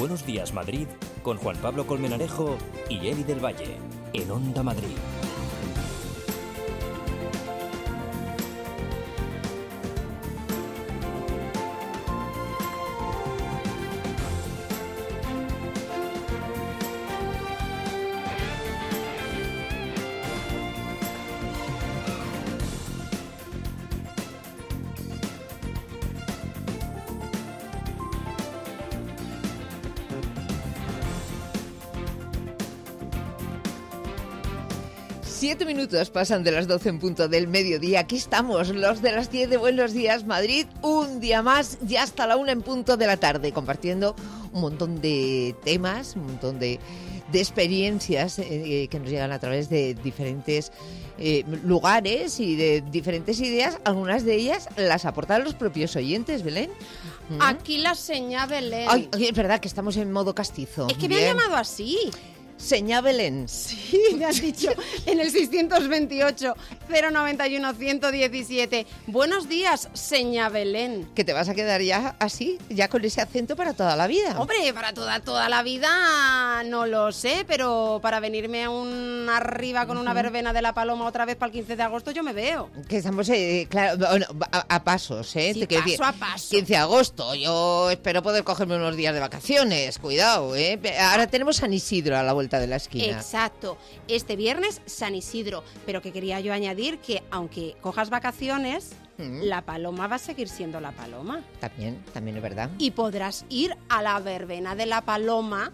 Buenos Días Madrid con Juan Pablo Colmenarejo y Eli del Valle en Onda Madrid. Siete minutos pasan de las 12 en punto del mediodía. Aquí estamos, los de las 10 de Buenos Días Madrid, un día más, ya hasta la 1 en punto de la tarde, compartiendo un montón de temas, un montón de experiencias que nos llegan a través de diferentes lugares y de diferentes ideas. Algunas de ellas las aportan los propios oyentes, Belén. Aquí la señá Belén. Ay, es verdad que estamos en modo castizo. Es que me han llamado así. Señá Belén. Sí, me has dicho en el 628-091-117. Buenos días, señá Belén. ¿Que te vas a quedar ya así, ya con ese acento para toda la vida? Hombre, para toda la vida no lo sé, pero para venirme arriba con una verbena de la Paloma otra vez para el 15 de agosto yo me veo. Que estamos, claro, bueno, a pasos, ¿eh? Sí, paso a paso. 15 de agosto, yo espero poder cogerme unos días de vacaciones, cuidado, ¿eh? Ahora tenemos San Isidro a la vuelta de la esquina. Exacto, este viernes San Isidro, pero que quería yo añadir que aunque cojas vacaciones, la paloma va a seguir siendo la paloma. También es verdad. Y podrás ir a la verbena de la paloma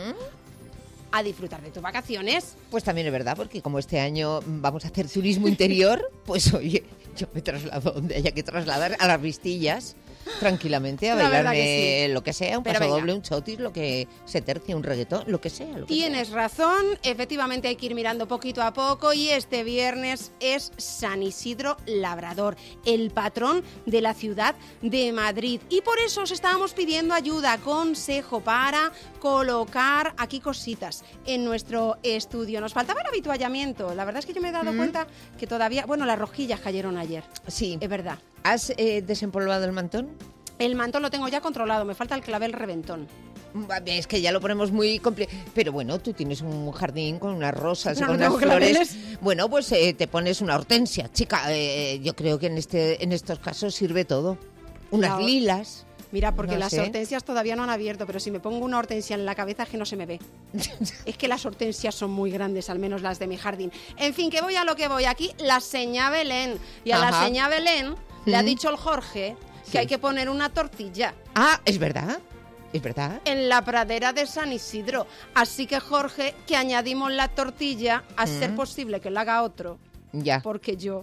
a disfrutar de tus vacaciones. Pues también es verdad, porque como este año vamos a hacer turismo interior, pues oye, yo me traslado donde haya que trasladar, a las Vistillas, tranquilamente, a bailarme lo que sea, un paso doble, un chotis, lo que se tercie, un reggaetón, lo que sea. Tienes razón, efectivamente hay que ir mirando poquito a poco y este viernes es San Isidro Labrador, el patrón de la ciudad de Madrid. Y por eso os estábamos pidiendo ayuda, consejo para colocar aquí cositas en nuestro estudio. Nos faltaba el habituallamiento, la verdad es que yo me he dado cuenta que todavía, bueno, las rosquillas cayeron ayer. Sí. Es verdad. ¿Has desempolvado el mantón? El mantón lo tengo ya controlado, me falta el clavel reventón. Es que ya lo ponemos muy complicado. Pero bueno, tú tienes un jardín con unas rosas y No, con no unas flores. claveles. Bueno, pues te pones una hortensia, chica. Yo creo que en estos casos sirve todo. Unas lilas. Mira, porque no las sé. hortensias todavía no han abierto, pero si me pongo una hortensia en la cabeza es que no se me ve. Es que las hortensias son muy grandes, al menos las de mi jardín. En fin, que voy a lo que voy. Aquí la señá Belén. Y a la señá Belén le ha dicho el Jorge que hay que poner una tortilla. Ah, es verdad. Es verdad. En la pradera de San Isidro. Así que, Jorge, que añadimos la tortilla, a ser posible que la haga otro. Ya. Porque yo...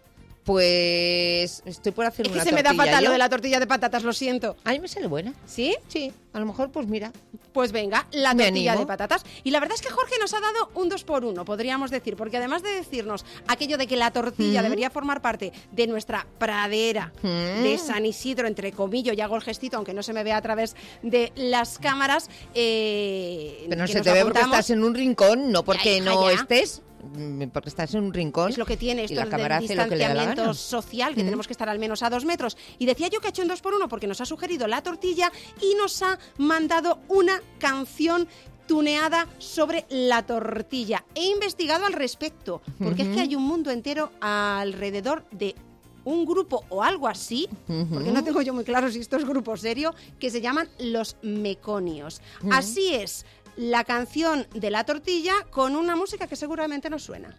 Pues estoy por hacer una tortilla. Es que se me da fatal lo de la tortilla de patatas, lo siento. A mí me sale buena. ¿Sí? Sí, a lo mejor, pues mira. Pues venga, la Me tortilla animo. de patatas. Y la verdad es que Jorge nos ha dado un 2x1, podríamos decir, porque además de decirnos aquello de que la tortilla debería formar parte de nuestra pradera de San Isidro, entre comillas, y hago el gestito, aunque no se me vea a través de las cámaras. Pero no que se nos te ve porque apuntamos. estás en un rincón, no porque hija, no ya. estés, porque estás en un rincón. Es lo que tiene y esto la del cámara hace lo que le da la distanciamiento gana. social, que tenemos que estar al menos a 2 metros. Y decía yo que ha hecho un 2x1 porque nos ha sugerido la tortilla y nos ha mandado una canción tuneada sobre la tortilla. He investigado al respecto, porque es que hay un mundo entero alrededor de un grupo o algo así, porque no tengo yo muy claro si esto es grupo serio, que se llaman los meconios. Así es, la canción de la tortilla con una música que seguramente nos suena.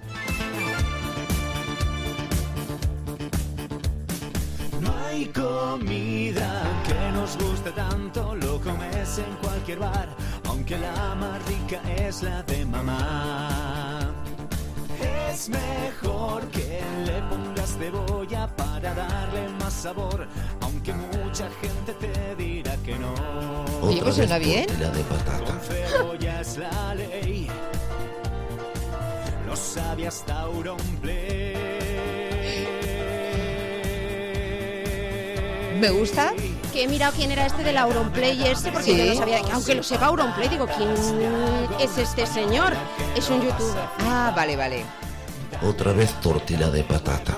No hay comida que nos guste tanto, lo comes en cualquier bar, aunque la más rica es la de mamá. Es mejor que le pongas cebolla para darle más sabor, aunque mucha gente te dirá que no. Oye, pues suena bien. Tortilla de patata. Con cebolla es la ley, lo sabe hasta Auronplay. Me gusta. Que he mirado quién era este del Auronplay ese, porque Sí. yo no sabía, aunque lo sepa Auronplay, digo, ¿quién es este señor? Es un youtuber. Ah, vale. Otra vez tortilla de patata.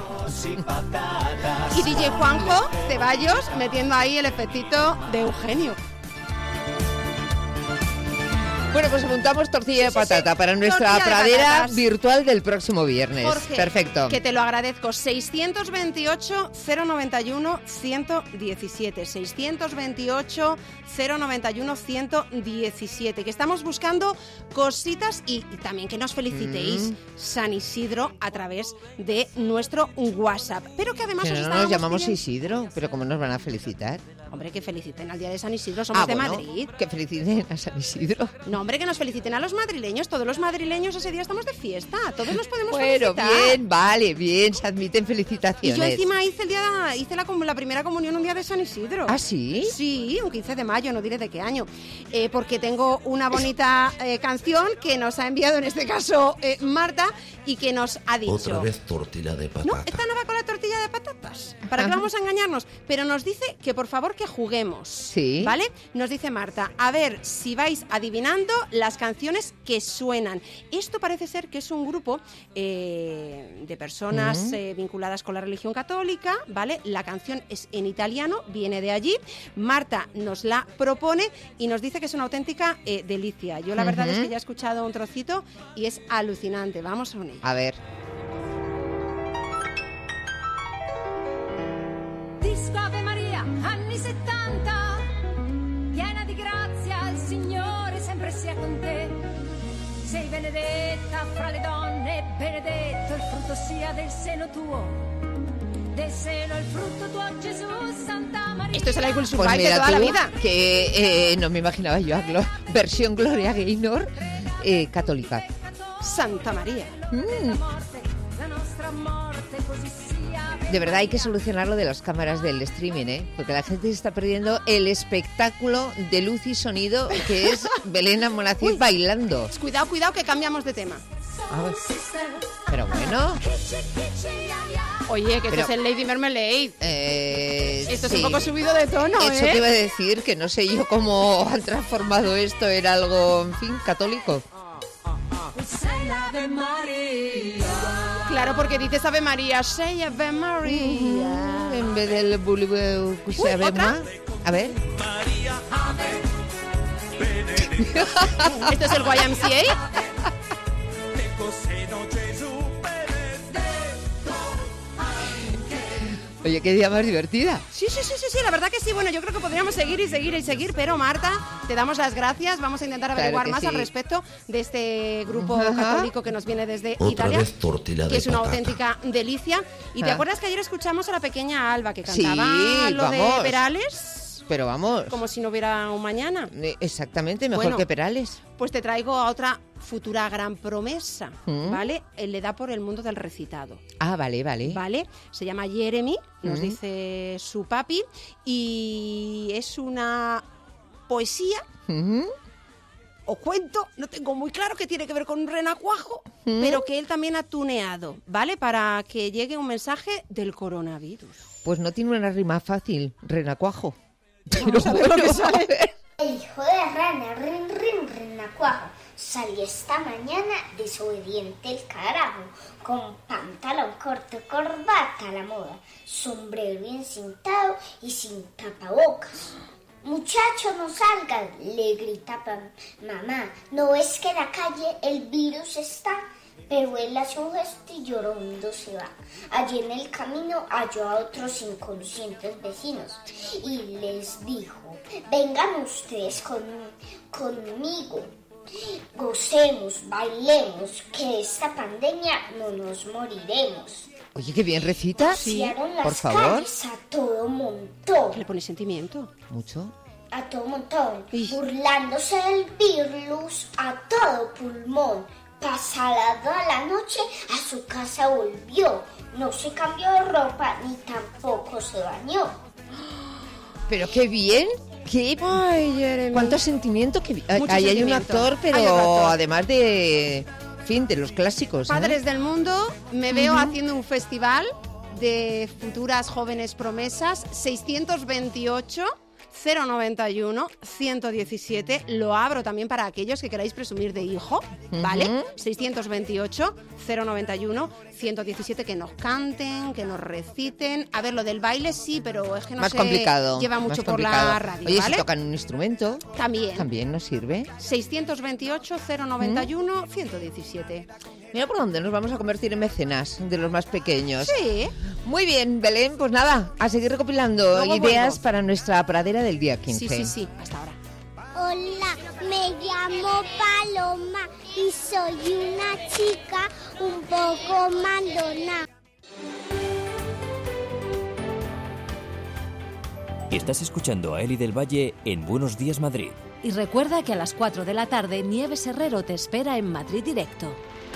Y DJ Juanjo Ceballos metiendo ahí el efectito de Eugenio. Bueno, pues apuntamos tortilla de patata para nuestra Tortilla de pradera patatas. virtual del próximo viernes. Jorge, Perfecto. que te lo agradezco. 628-091-117. 628-091-117. Que estamos buscando cositas y también que nos felicitéis San Isidro a través de nuestro WhatsApp. Pero que además Que os no estábamos nos llamamos pidiendo- Isidro, pero ¿cómo nos van a felicitar? Hombre, que feliciten al día de San Isidro. Somos de bueno, Madrid. que feliciten a San Isidro. No, hombre, que nos feliciten a los madrileños. Todos los madrileños ese día estamos de fiesta. Todos nos podemos Bueno, felicitar. bien, vale, bien, se admiten Y felicitaciones. yo encima hice la primera comunión un día de San Isidro. ¿Ah, sí? Sí, un 15 de mayo, no diré de qué año. Porque tengo una bonita canción que nos ha enviado, en este caso, Marta, y que nos ha dicho... Otra vez tortilla de No, patata. esta no va con la tortilla de patatas. ¿Para qué vamos a engañarnos? Pero nos dice que por favor que juguemos. Sí. ¿Vale? Nos dice Marta, a ver si vais adivinando las canciones que suenan. Esto parece ser que es un grupo de personas vinculadas con la religión católica, ¿vale? La canción es en italiano, viene de allí. Marta nos la propone y nos dice que es una auténtica delicia. Yo la verdad es que ya he escuchado un trocito y es alucinante. Vamos a unir. A ver. Disco Ave Maria, anni 70, piena di grazia, il Signore sempre sia con te. Sei benedetta fra le donne, benedetto il frutto sia del seno tuo. Del seno il frutto tuo, Gesù, Santa Maria. Esto es el Icul Pues Survive de mira toda tú, la vida. que no me imaginaba yo a versión Gloria Gaynor católica. Santa María. La nostra morte così sia. De verdad hay que solucionar lo de las cámaras del streaming, ¿eh? Porque la gente se está perdiendo el espectáculo de luz y sonido que es Belén Almonacid bailando. Cuidado, cuidado, que cambiamos de tema. A ver. Pero bueno, Oye, que Pero- esto es el Lady Marmalade. Esto es sí. un poco subido de tono, Eso te iba a ¿eh? decir, que no sé yo cómo han transformado esto en algo, en fin, católico. Claro, porque dices Ave María, say Ave María. En vez del bulbeu, ¿se ve ¿otra? más? A ver. Esto es el YMCA. Oye, qué día más divertida. Sí, la verdad que sí. Bueno, yo creo que podríamos seguir y seguir y seguir, pero Marta, te damos las gracias. Vamos a intentar Claro averiguar que más sí. al respecto de este grupo Ajá. católico que nos viene desde Otra Italia, vez tortilla que de es una patata. auténtica delicia. ¿Y te Ah. acuerdas que ayer escuchamos a la pequeña Alba que Sí, cantaba lo de vamos. Perales? Pero vamos, Como si no hubiera un mañana. exactamente, mejor Bueno. que Perales. Pues te traigo a otra futura gran promesa, ¿Mm? ¿vale? Él le da por el mundo del recitado, Ah, vale. ¿vale? Se llama Jeremy, nos ¿Mm? dice su papi, y es una poesía Ujú. o cuento, no tengo muy claro que tiene que ver con un renacuajo, pero que él también ha tuneado, ¿vale? Para que llegue un mensaje del coronavirus. Pues no tiene una rima fácil, renacuajo. Vamos a ver lo que sale. El hijo de rana, renacuajo, salió esta mañana desobediente el carajo, con pantalón corto, corbata a la moda, sombrero bien cintado y sin tapabocas. Muchacho, no salgan, le grita mamá, ¿no ves que en la calle el virus está? Pero él hace un gesto y llorando se va. Allí en el camino halló a otros inconscientes vecinos y les dijo, vengan ustedes conmigo, gocemos, bailemos, que de esta pandemia no nos moriremos. Oye, qué bien recita. Vaciaron las Por favor. calles a todo montón. Que le pone sentimiento. Mucho. A todo montón, Uy. burlándose del virus a todo pulmón. Pasada la noche a su casa volvió. No se cambió de ropa ni tampoco se bañó. Pero qué bien. Qué... Ay, Jeremy. Cuánto sentimiento. Mucho Ahí hay un sentimiento. actor, pero Hay otro actor. además de... En fin, de los clásicos. ¿eh? Padres del mundo, me veo haciendo un festival de futuras jóvenes promesas, 628 091 117. Lo abro también para aquellos que queráis presumir de hijo, ¿vale? 628 091 117, que nos canten, que nos reciten. A ver, lo del baile sí, pero es que no más sé, complicado, lleva mucho más por complicado. la radio, Oye, ¿vale? si tocan un instrumento, También nos sirve. 628 091 117. Mira por dónde nos vamos a convertir en mecenas de los más pequeños. Sí. Muy bien, Belén, pues nada, a seguir recopilando Luego ideas vuelvo. para nuestra pradera del día 15. Sí, hasta ahora. Hola, me llamo Paloma y soy una chica un poco mandona. Estás escuchando a Eli del Valle en Buenos Días Madrid. Y recuerda que a las 4 de la tarde Nieves Herrero te espera en Madrid Directo.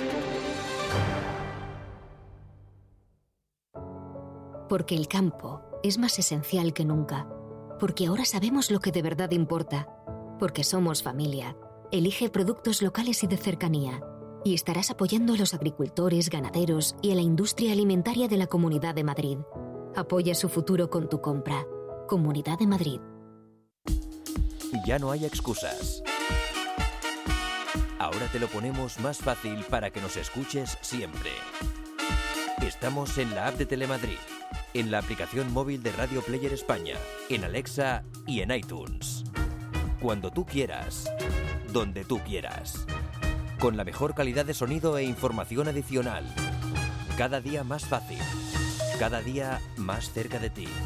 Porque el campo es más esencial que nunca. Porque ahora sabemos lo que de verdad importa. Porque somos familia. Elige productos locales y de cercanía. Y estarás apoyando a los agricultores, ganaderos y a la industria alimentaria de la Comunidad de Madrid. Apoya su futuro con tu compra. Comunidad de Madrid. Ya no hay excusas. Ahora te lo ponemos más fácil para que nos escuches siempre. Estamos en la app de Telemadrid, en la aplicación móvil de Radio Player España, en Alexa y en iTunes. Cuando tú quieras, donde tú quieras. Con la mejor calidad de sonido e información adicional. Cada día más fácil. Cada día más cerca de ti.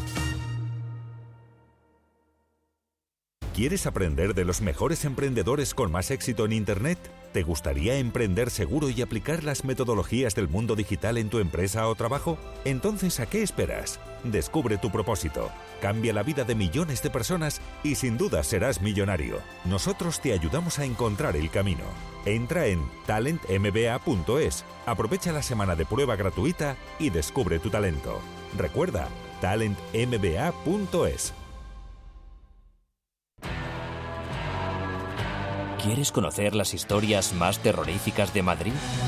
¿Quieres aprender de los mejores emprendedores con más éxito en Internet? ¿Te gustaría emprender seguro y aplicar las metodologías del mundo digital en tu empresa o trabajo? Entonces, ¿a qué esperas? Descubre tu propósito, cambia la vida de millones de personas y sin duda serás millonario. Nosotros te ayudamos a encontrar el camino. Entra en talentmba.es, aprovecha la semana de prueba gratuita y descubre tu talento. Recuerda, talentmba.es. ¿Quieres conocer las historias más terroríficas de Madrid?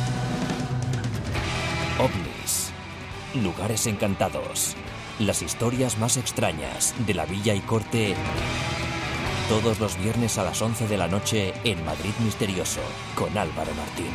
OVNIs, lugares encantados, las historias más extrañas de la Villa y Corte, todos los viernes a las 11 de la noche en Madrid Misterioso, con Álvaro Martín.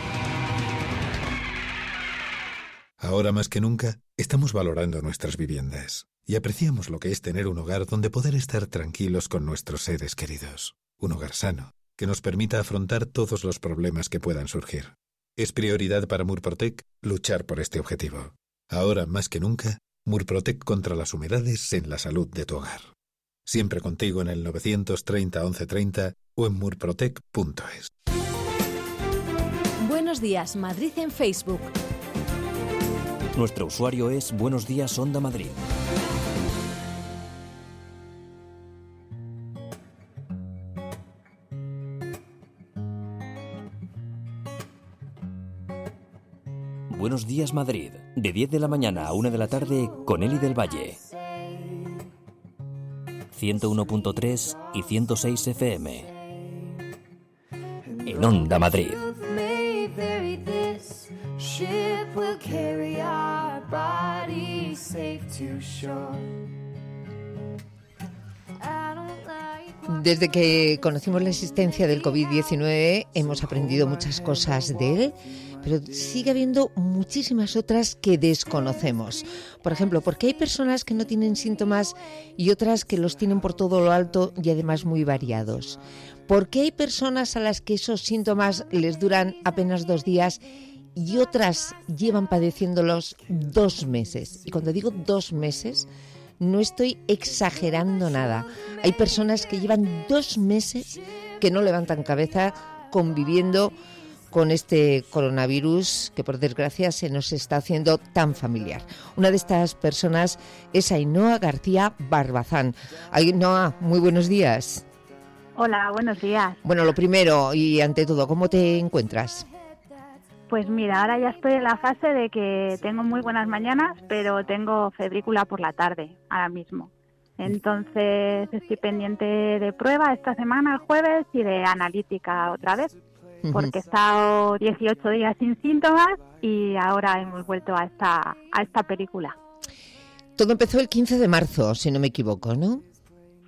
Ahora más que nunca, estamos valorando nuestras viviendas y apreciamos lo que es tener un hogar donde poder estar tranquilos con nuestros seres queridos. Un hogar sano, que nos permita afrontar todos los problemas que puedan surgir. Es prioridad para Murprotec luchar por este objetivo. Ahora más que nunca, Murprotec contra las humedades en la salud de tu hogar. Siempre contigo en el 930 1130 o en murprotec.es. Buenos días, Madrid en Facebook. Nuestro usuario es Buenos Días Onda Madrid. Buenos Días Madrid, de 10 de la mañana a 1 de la tarde con Eli del Valle. 101.3 y 106 FM. En Onda Madrid. Desde que conocimos la existencia del COVID-19 hemos aprendido muchas cosas de él, pero sigue habiendo muchísimas otras que desconocemos. Por ejemplo, ¿por qué hay personas que no tienen síntomas y otras que los tienen por todo lo alto y además muy variados? ¿Por qué hay personas a las que esos síntomas les duran apenas 2 días y otras llevan padeciéndolos 2 meses? Y cuando digo 2 meses, no estoy exagerando nada. Hay personas que llevan 2 meses que no levantan cabeza conviviendo con este coronavirus que por desgracia se nos está haciendo tan familiar. Una de estas personas es Ainhoa García Barbazán. Ainhoa, muy buenos días. Hola, buenos días. Bueno, lo primero y ante todo, ¿cómo te encuentras? Pues mira, ahora ya estoy en la fase de que tengo muy buenas mañanas, pero tengo febrícula por la tarde, ahora mismo. Entonces estoy pendiente de prueba esta semana, el jueves, y de analítica otra vez, porque he estado 18 días sin síntomas y ahora hemos vuelto a esta película. Todo empezó el 15 de marzo, si no me equivoco, ¿no?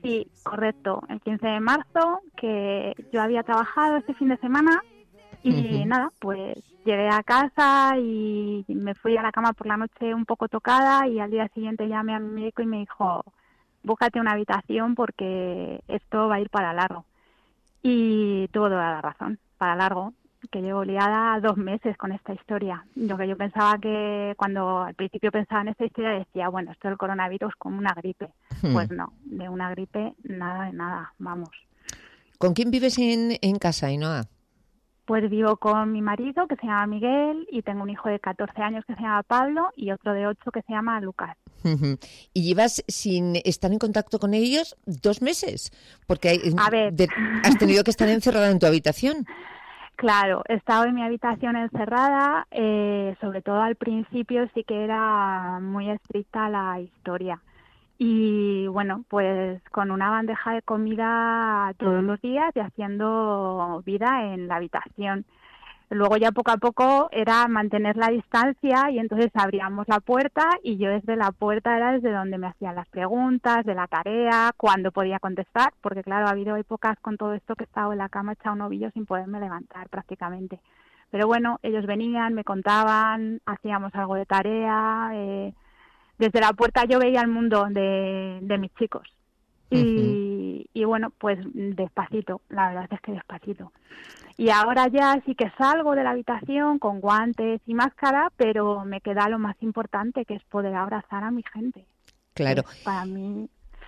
Sí, correcto. El 15 de marzo, que yo había trabajado este fin de semana y nada, pues llegué a casa y me fui a la cama por la noche un poco tocada y al día siguiente llamé a mi médico y me dijo, búscate una habitación porque esto va a ir para largo. Y tuvo toda la razón, para largo, que llevo liada 2 meses con esta historia. Lo que yo pensaba que cuando al principio pensaba en esta historia decía, bueno, esto del coronavirus como una gripe. Pues no, de una gripe nada de nada, vamos. ¿Con quién vives en casa, Ainhoa? Pues vivo con mi marido, que se llama Miguel, y tengo un hijo de 14 años que se llama Pablo y otro de 8 que se llama Lucas. ¿Y llevas sin estar en contacto con ellos 2 meses? Porque a ver. Has tenido que estar encerrada en tu habitación. Claro, he estado en mi habitación encerrada, sobre todo al principio sí que era muy estricta la historia. Y bueno, pues con una bandeja de comida todos los días y haciendo vida en la habitación. Luego ya poco a poco era mantener la distancia y entonces abríamos la puerta y yo desde la puerta era desde donde me hacían las preguntas de la tarea, cuándo podía contestar, porque claro, ha habido épocas con todo esto que he estado en la cama echado un ovillo sin poderme levantar prácticamente. Pero bueno, ellos venían, me contaban, hacíamos algo de tarea, desde la puerta yo veía el mundo de mis chicos. Y bueno, pues despacito, la verdad es que despacito. Y ahora ya sí que salgo de la habitación con guantes y máscara, pero me queda lo más importante, que es poder abrazar a mi gente. Claro. Para mí...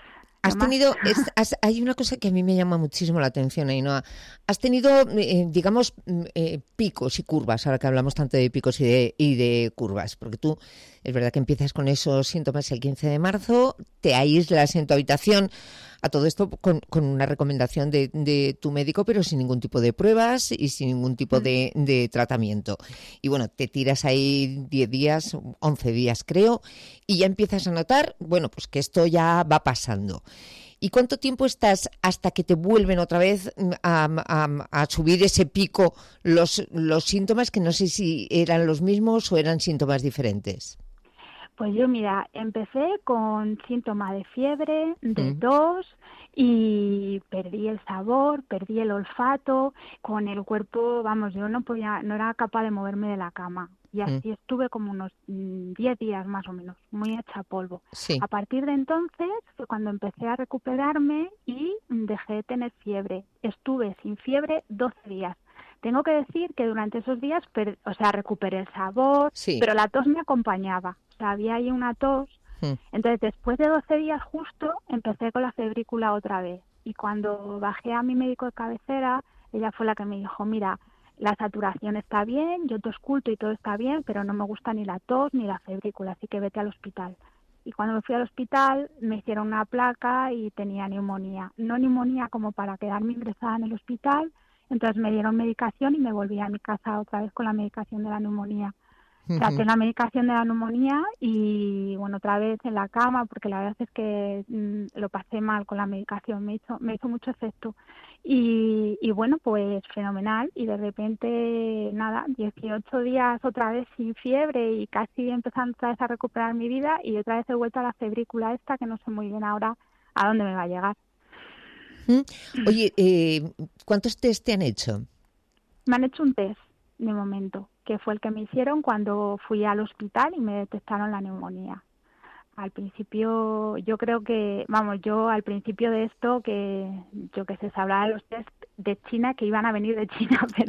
Hay una cosa que a mí me llama muchísimo la atención, Ainhoa. Has tenido, digamos, picos y curvas, ahora que hablamos tanto de picos y de curvas, porque tú, es verdad que empiezas con esos síntomas el 15 de marzo, te aíslas en tu habitación, a todo esto con una recomendación de tu médico, pero sin ningún tipo de pruebas y sin ningún tipo de tratamiento. Y bueno, te tiras ahí 10 días, 11 días creo, y ya empiezas a notar, bueno, pues que esto ya va pasando. ¿Y cuánto tiempo estás hasta que te vuelven otra vez a subir ese pico los síntomas, que no sé si eran los mismos o eran síntomas diferentes? Pues yo, mira, empecé con síntoma de fiebre, de tos y perdí el sabor, perdí el olfato, con el cuerpo, vamos, yo no era capaz de moverme de la cama. Y así estuve como unos 10 días más o menos, muy hecha polvo. Sí. A partir de entonces fue cuando empecé a recuperarme y dejé de tener fiebre. Estuve sin fiebre 12 días. Tengo que decir que durante esos días, recuperé el sabor, pero la tos me acompañaba. O sea, había ahí una tos. Entonces, después de 12 días justo, empecé con la febrícula otra vez. Y cuando bajé a mi médico de cabecera, ella fue la que me dijo, mira, la saturación está bien, yo te ausculto y todo está bien, pero no me gusta ni la tos ni la febrícula, así que vete al hospital. Y cuando me fui al hospital, me hicieron una placa y tenía neumonía. No neumonía como para quedarme ingresada en el hospital, entonces me dieron medicación y me volví a mi casa otra vez con la medicación de la neumonía. Traté la medicación de la neumonía y, bueno, otra vez en la cama, porque la verdad es que lo pasé mal con la medicación, me hizo mucho efecto. Y bueno, pues fenomenal. Y de repente, nada, 18 días otra vez sin fiebre y casi empezando otra vez a recuperar mi vida y otra vez he vuelto a la febrícula esta, que no sé muy bien ahora a dónde me va a llegar. Oye, ¿cuántos test te han hecho? Me han hecho un test de momento, que fue el que me hicieron cuando fui al hospital y me detectaron la neumonía. Al principio, yo creo que, yo al principio de esto, que yo que sé, se hablaba de los test de China, que iban a venir de China, pero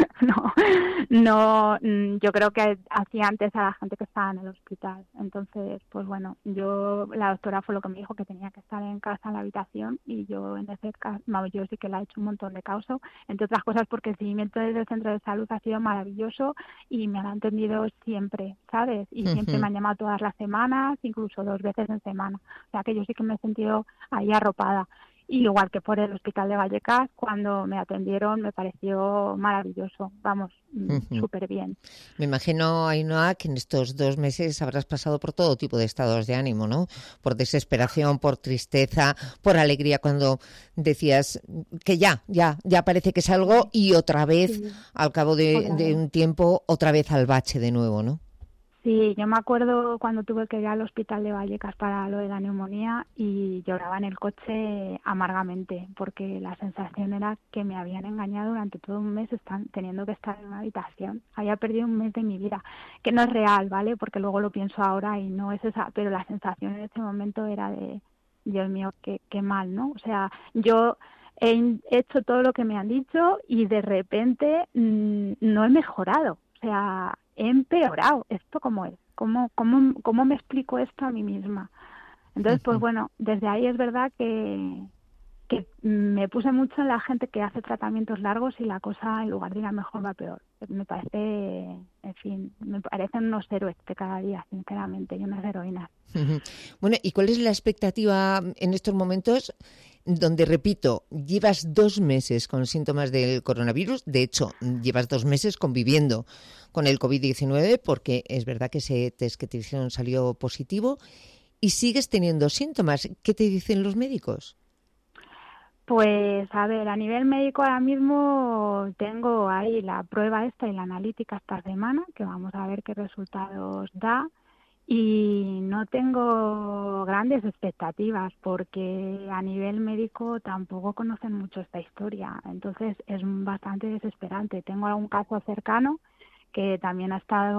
no, yo creo que hacía antes a la gente que estaba en el hospital. Entonces, pues bueno, la doctora fue lo que me dijo, que tenía que estar en casa en la habitación, y yo en ese caso, yo sí que le he hecho un montón de caso, entre otras cosas porque el seguimiento desde el centro de salud ha sido maravilloso y me han atendido siempre, ¿sabes? Y siempre me han llamado todas las semanas, incluso 2 veces en semana. O sea que yo sí que me he sentido ahí arropada. Y igual que por el hospital de Vallecas, cuando me atendieron me pareció maravilloso, vamos, súper bien. Me imagino, Ainhoa, que en estos 2 meses habrás pasado por todo tipo de estados de ánimo, ¿no? Por desesperación, por tristeza, por alegría, cuando decías que ya parece que es algo, y otra vez, al cabo de un tiempo, otra vez al bache de nuevo, ¿no? Sí, yo me acuerdo cuando tuve que ir al hospital de Vallecas para lo de la neumonía y lloraba en el coche amargamente porque la sensación era que me habían engañado durante todo un mes teniendo que estar en una habitación. Había perdido un mes de mi vida, que no es real, ¿vale? Porque luego lo pienso ahora y no es esa, pero la sensación en ese momento era de, Dios mío, qué mal, ¿no? O sea, yo he hecho todo lo que me han dicho y de repente no he mejorado, o sea, he empeorado. ¿Esto cómo es? ¿Cómo me explico esto a mí misma? Entonces, pues bueno, desde ahí es verdad que me puse mucho en la gente que hace tratamientos largos y la cosa, en lugar de ir a mejor, va peor. Me parece, en fin, me parecen unos héroes de cada día, sinceramente, y unas heroínas. Bueno, ¿y cuál es la expectativa en estos momentos donde, repito, llevas 2 meses con síntomas del coronavirus? De hecho, llevas 2 meses conviviendo con el COVID-19 porque es verdad que ese test que te hicieron salió positivo y sigues teniendo síntomas. ¿Qué te dicen los médicos? Pues, a ver, a nivel médico ahora mismo tengo ahí la prueba esta y la analítica esta semana, que vamos a ver qué resultados da. Y no tengo grandes expectativas porque a nivel médico tampoco conocen mucho esta historia, entonces es bastante desesperante. Tengo algún caso cercano que también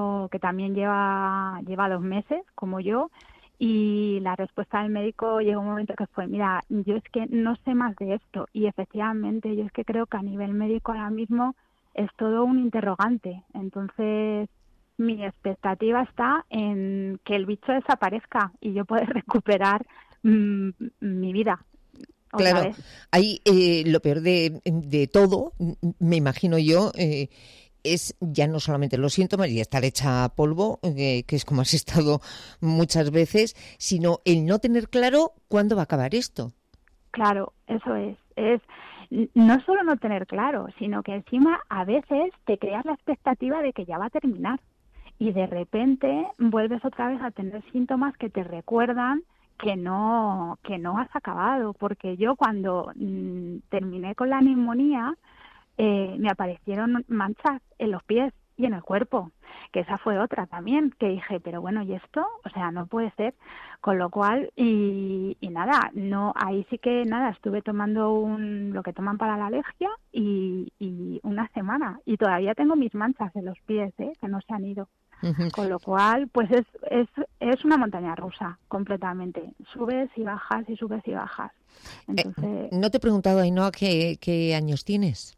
lleva 2 meses, como yo, y la respuesta del médico llegó un momento que fue, mira, yo es que no sé más de esto, y efectivamente yo es que creo que a nivel médico ahora mismo es todo un interrogante. Entonces mi expectativa está en que el bicho desaparezca y yo poder recuperar mi vida. Claro, ahí lo peor de todo, me imagino yo, es ya no solamente los síntomas y estar hecha polvo, que es como has estado muchas veces, sino el no tener claro cuándo va a acabar esto. Claro, eso es no solo no tener claro, sino que encima a veces te creas la expectativa de que ya va a terminar. Y de repente vuelves otra vez a tener síntomas que te recuerdan que no has acabado. Porque yo cuando terminé con la neumonía me aparecieron manchas en los pies y en el cuerpo, que esa fue otra también, que dije, pero bueno, ¿y esto? O sea, no puede ser. Con lo cual, y nada, ahí sí que nada, estuve tomando lo que toman para la alergia y una semana. Y todavía tengo mis manchas en los pies, que no se han ido. Con lo cual, pues es una montaña rusa completamente. Subes y bajas y subes y bajas. Entonces, no te he preguntado, Ainhoa, ¿qué años tienes?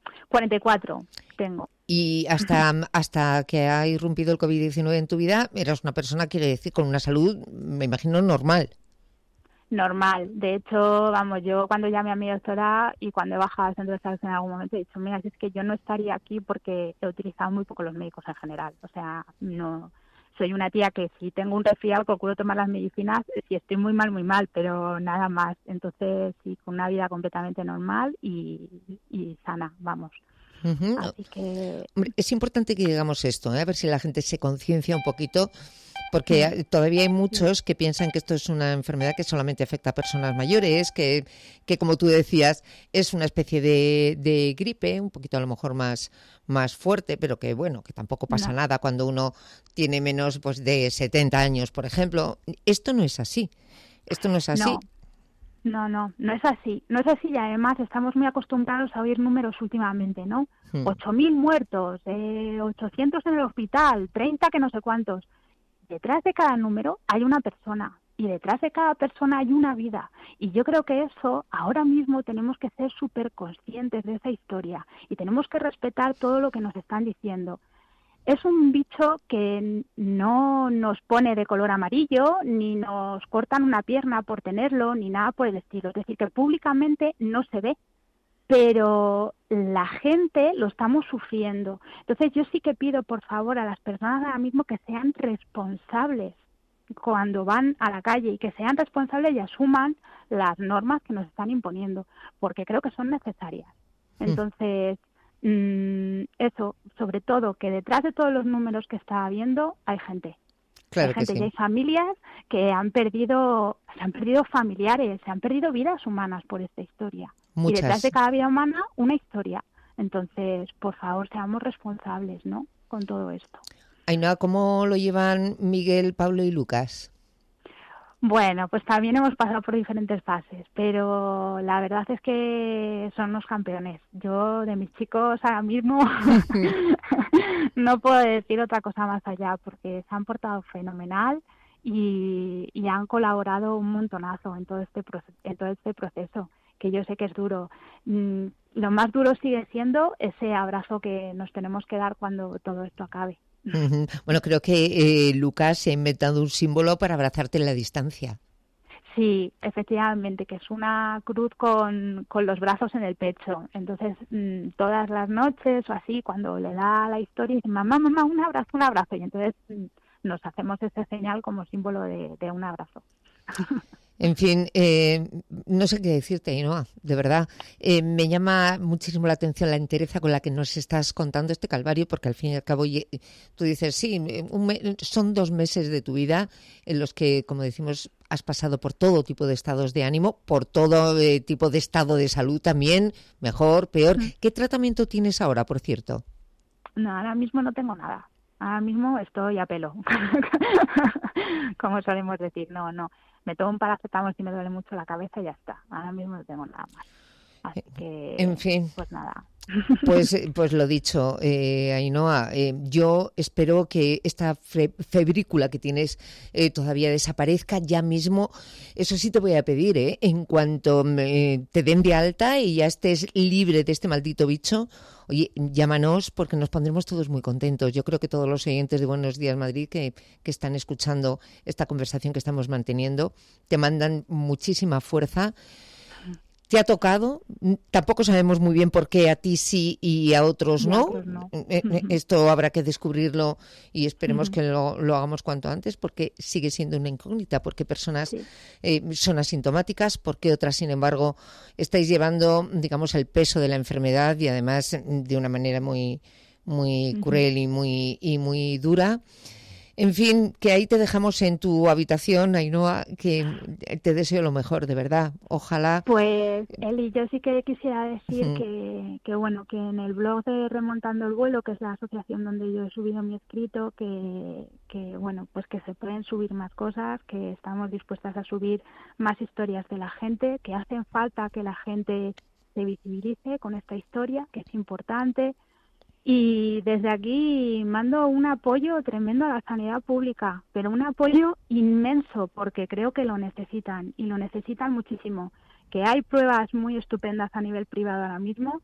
44 tengo. Y hasta que ha irrumpido el COVID-19 en tu vida, eras una persona, quiere decir, con una salud, me imagino, normal. Normal. De hecho, vamos, yo cuando llamé a mi doctora y cuando he bajado al centro de salud en algún momento he dicho, mira, si es que yo no estaría aquí porque he utilizado muy poco los médicos en general. O sea, no soy una tía que si tengo un resfriado procuro tomar las medicinas, si estoy muy mal, pero nada más. Entonces, sí, con una vida completamente normal y sana, vamos. Así que... Hombre, es importante que digamos esto, a ver si la gente se conciencia un poquito, porque todavía hay muchos que piensan que esto es una enfermedad que solamente afecta a personas mayores, que como tú decías, es una especie de gripe, un poquito a lo mejor más fuerte, pero que bueno, que tampoco pasa nada cuando uno tiene menos pues de 70 años, por ejemplo. Esto no es así. Esto no es así. No es así. No es así y además estamos muy acostumbrados a oír números últimamente, ¿no? 8.000 muertos, 800 en el hospital, 30 que no sé cuántos. Detrás de cada número hay una persona y detrás de cada persona hay una vida. Y yo creo que eso ahora mismo tenemos que ser súper conscientes de esa historia y tenemos que respetar todo lo que nos están diciendo. Es un bicho que no nos pone de color amarillo, ni nos cortan una pierna por tenerlo, ni nada por el estilo. Es decir, que públicamente no se ve, pero la gente lo estamos sufriendo. Entonces yo sí que pido, por favor, a las personas ahora mismo que sean responsables cuando van a la calle y que sean responsables y asuman las normas que nos están imponiendo, porque creo que son necesarias. Entonces... eso, sobre todo, que detrás de todos los números que está habiendo hay gente. Claro hay gente que sí. Y hay familias que se han perdido familiares, se han perdido vidas humanas por esta historia. Muchas. Y detrás de cada vida humana, una historia. Entonces, por favor, seamos responsables, ¿no?, con todo esto. Ainhoa, ¿cómo lo llevan Miguel, Pablo y Lucas? Bueno, pues también hemos pasado por diferentes fases, pero la verdad es que son unos campeones. Yo de mis chicos ahora mismo no puedo decir otra cosa más allá, porque se han portado fenomenal y han colaborado un montonazo en todo este proceso, que yo sé que es duro. Lo más duro sigue siendo ese abrazo que nos tenemos que dar cuando todo esto acabe. Bueno, creo que Lucas se ha inventado un símbolo para abrazarte en la distancia. Sí, efectivamente, que es una cruz con los brazos en el pecho. Entonces, todas las noches o así, cuando le da la historia, dice, mamá, un abrazo. Y entonces nos hacemos ese señal como símbolo de un abrazo. En fin, no sé qué decirte, Ainhoa, de verdad. Me llama muchísimo la atención la entereza con la que nos estás contando este calvario, porque al fin y al cabo tú dices, sí, son 2 meses de tu vida en los que, como decimos, has pasado por todo tipo de estados de ánimo, por todo tipo de estado de salud también, mejor, peor. ¿Qué tratamiento tienes ahora, por cierto? No, ahora mismo no tengo nada. Ahora mismo estoy a pelo, como solemos decir. No. Me tomo un paracetamol si me duele mucho la cabeza y ya está. Ahora mismo no tengo nada más. Así que, en fin, pues nada. Pues lo dicho, Ainhoa, yo espero que esta febrícula que tienes todavía desaparezca ya mismo. Eso sí te voy a pedir, en cuanto te den de alta y ya estés libre de este maldito bicho, oye, llámanos porque nos pondremos todos muy contentos. Yo creo que todos los oyentes de Buenos Días Madrid que están escuchando esta conversación que estamos manteniendo te mandan muchísima fuerza. ¿Te ha tocado? Tampoco sabemos muy bien por qué a ti sí y a otros no. Esto habrá que descubrirlo y esperemos que lo hagamos cuanto antes, porque sigue siendo una incógnita, porque personas son asintomáticas, porque otras, sin embargo, estáis llevando, digamos, el peso de la enfermedad y además de una manera muy cruel y muy dura. En fin, que ahí te dejamos en tu habitación, Ainhoa, que te deseo lo mejor, de verdad. Ojalá. Pues, Eli, yo sí que quisiera decir que bueno, que en el blog de Remontando el Vuelo, que es la asociación donde yo he subido mi escrito, que bueno, pues que se pueden subir más cosas, que estamos dispuestas a subir más historias de la gente, que hacen falta que la gente se visibilice con esta historia, que es importante. Y desde aquí mando un apoyo tremendo a la sanidad pública, pero un apoyo inmenso, porque creo que lo necesitan, y lo necesitan muchísimo. Que hay pruebas muy estupendas a nivel privado ahora mismo,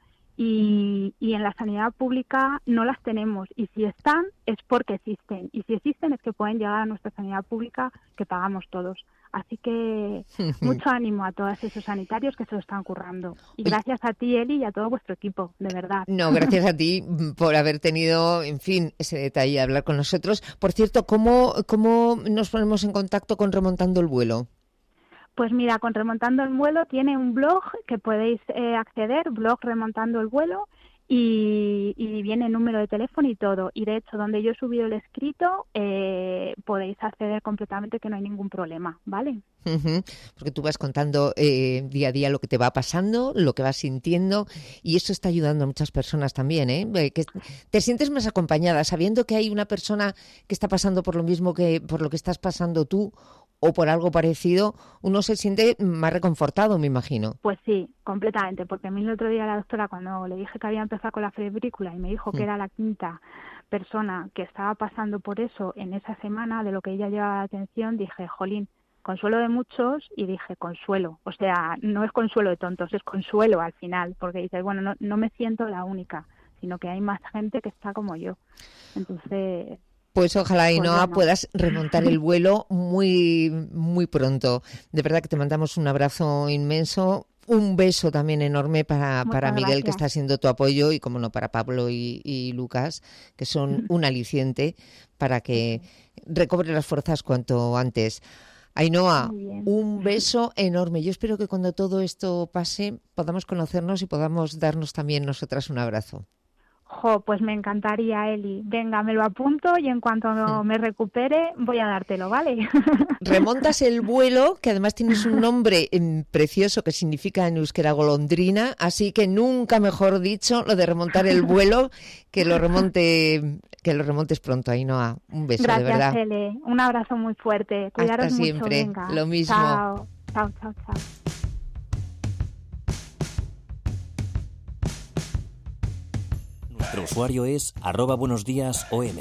y en la sanidad pública no las tenemos. Y si están, es porque existen. Y si existen, es que pueden llegar a nuestra sanidad pública, que pagamos todos. Así que mucho ánimo a todos esos sanitarios que se lo están currando. Y gracias a ti, Eli, y a todo vuestro equipo, de verdad. No, gracias a ti por haber tenido, en fin, ese detalle de hablar con nosotros. Por cierto, ¿cómo nos ponemos en contacto con Remontando el Vuelo? Pues mira, con Remontando el Vuelo tiene un blog que podéis acceder, blog Remontando el Vuelo, y viene el número de teléfono y todo. Y de hecho, donde yo he subido el escrito, podéis acceder completamente, que no hay ningún problema, ¿vale? Porque tú vas contando día a día lo que te va pasando, lo que vas sintiendo, y eso está ayudando a muchas personas también, que te sientes más acompañada, sabiendo que hay una persona que está pasando por lo mismo que por lo que estás pasando tú, o por algo parecido, uno se siente más reconfortado, me imagino. Pues sí, completamente, porque a mí el otro día la doctora, cuando le dije que había empezado con la febrícula y me dijo que era la 5ª persona que estaba pasando por eso en esa semana, de lo que ella llevaba la atención, dije, jolín, consuelo de muchos, y dije, consuelo. O sea, no es consuelo de tontos, es consuelo al final, porque dices, bueno, no me siento la única, sino que hay más gente que está como yo. Entonces... Pues ojalá, Ainhoa, puedas remontar el vuelo muy, muy pronto. De verdad que te mandamos un abrazo inmenso, un beso también enorme para Miguel, que está siendo tu apoyo, y como no, para Pablo y Lucas, que son un aliciente para que recobre las fuerzas cuanto antes. Ainhoa, un beso enorme. Yo espero que cuando todo esto pase podamos conocernos y podamos darnos también nosotras un abrazo. Pues me encantaría, Eli. Venga, me lo apunto y en cuanto me recupere voy a dártelo, ¿vale? Remontas el vuelo, que además tienes un nombre precioso que significa en euskera golondrina, así que nunca mejor dicho lo de remontar el vuelo, que lo remontes pronto, Ainhoa. Un beso, gracias, de verdad. Gracias, Eli. Un abrazo muy fuerte. Cuidaros hasta mucho, siempre. venga. Lo mismo. Chao, chao, chao, chao. Nuestro usuario es @buenosdiasOM.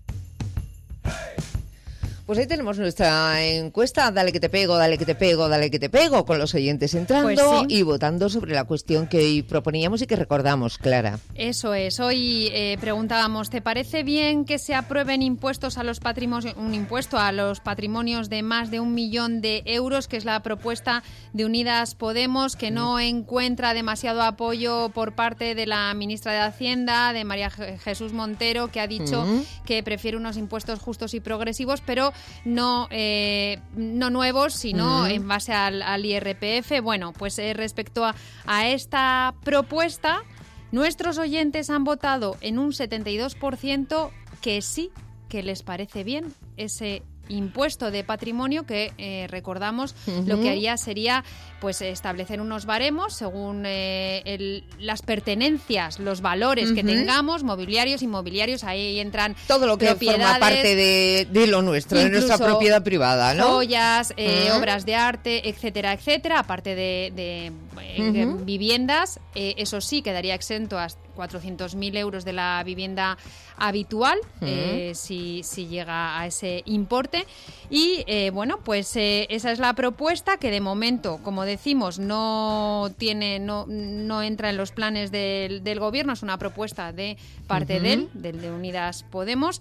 Pues ahí tenemos nuestra encuesta, dale que te pego, dale que te pego, dale que te pego, con los oyentes entrando Pues sí. y votando sobre la cuestión que hoy proponíamos y que recordamos, Clara. Eso es. Hoy preguntábamos, ¿te parece bien que se aprueben impuestos a los un impuesto a los patrimonios de más de 1 millón de euros, que es la propuesta de Unidas Podemos, que no encuentra demasiado apoyo por parte de la ministra de Hacienda, de María Jesús Montero, que ha dicho que prefiere unos impuestos justos y progresivos, pero no nuevos, sino en base al IRPF. Bueno, pues respecto a esta propuesta, nuestros oyentes han votado en un 72% que sí, que les parece bien ese impuesto de patrimonio que recordamos lo que haría sería pues establecer unos baremos según las pertenencias, los valores que tengamos, mobiliarios, inmobiliarios, ahí entran todo lo que forma parte de lo nuestro, de nuestra propiedad privada, ¿no? Joyas, obras de arte, etcétera, etcétera, aparte de viviendas, eso sí quedaría exento a 400.000 euros de la vivienda habitual, si llega a ese importe. Y bueno, pues esa es la propuesta, que de momento, como decimos, no entra en los planes del gobierno. Es una propuesta de parte de Unidas Podemos.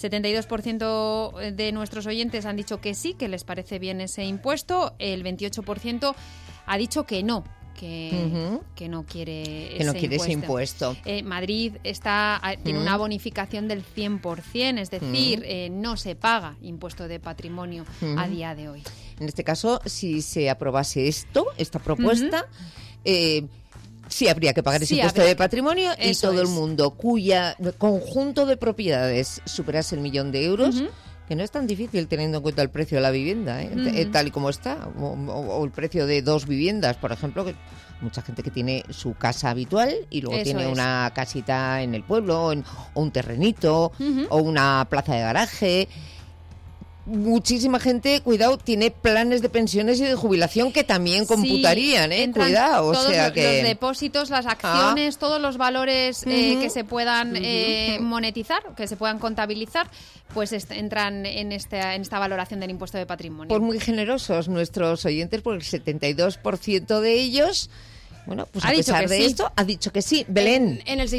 72% de nuestros oyentes han dicho que sí, que les parece bien ese impuesto. El 28% ha dicho que no. Que no quiere ese impuesto. Madrid tiene una bonificación del 100%, es decir, no se paga impuesto de patrimonio a día de hoy. En este caso, si se aprobase esta propuesta, sí habría que pagar ese impuesto de patrimonio, y todo el mundo cuya conjunto de propiedades superase el 1 millón de euros, que no es tan difícil teniendo en cuenta el precio de la vivienda, tal y como está, o el precio de 2 viviendas, por ejemplo, que mucha gente que tiene su casa habitual y luego tiene una casita en el pueblo, o un terrenito, o una plaza de garaje. Muchísima gente, cuidado, tiene planes de pensiones y de jubilación que también computarían, cuidado. Todos los depósitos, las acciones, todos los valores que se puedan monetizar, que se puedan contabilizar, pues entran en esta valoración del impuesto de patrimonio. Pues muy generosos nuestros oyentes, porque el 72% de ellos... Bueno, pues a pesar de esto, ha dicho que sí. Belén. En el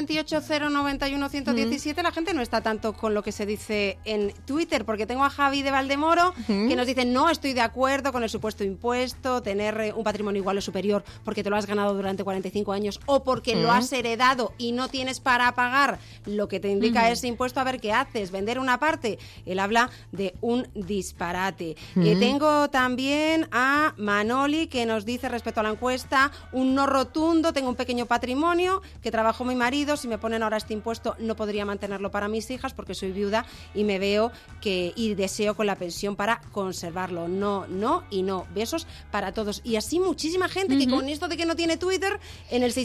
628-091-117 la gente no está tanto con lo que se dice en Twitter, porque tengo a Javi de Valdemoro que nos dice: no estoy de acuerdo con el supuesto impuesto, tener un patrimonio igual o superior porque te lo has ganado durante 45 años o porque lo has heredado y no tienes para pagar lo que te indica ese impuesto. A ver qué haces, vender una parte. Él habla de un disparate. Tengo también a Manoli, que nos dice respecto a la encuesta: un no rotundo, tengo un pequeño patrimonio que trabajó mi marido, si me ponen ahora este impuesto no podría mantenerlo para mis hijas porque soy viuda y me veo y deseo con la pensión para conservarlo. No, y no. Besos para todos. Y así muchísima gente que con esto de que no tiene Twitter, en el